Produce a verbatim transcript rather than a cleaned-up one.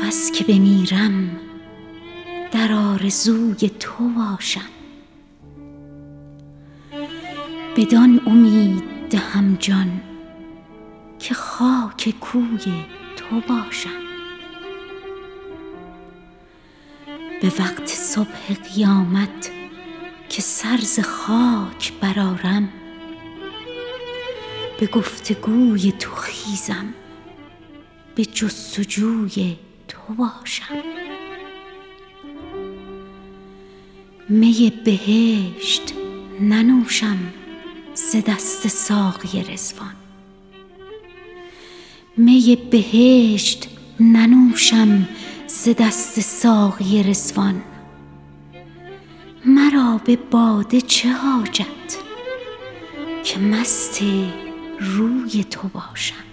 بس که بمیرم در آرزوی تو باشم. بدان امید دهم جان که خاک کوی تو باشم. به وقت صبح قیامت که سر ز خاک برآرم، به گفتگوی تو خیزم، به جستجوی تو باشم. می بهشت ننوشم ز دست ساقی رضوان، می بهشت ننوشم ز دست ساقی رضوان. مرا به باده چه حاجت که مست روی تو باشم.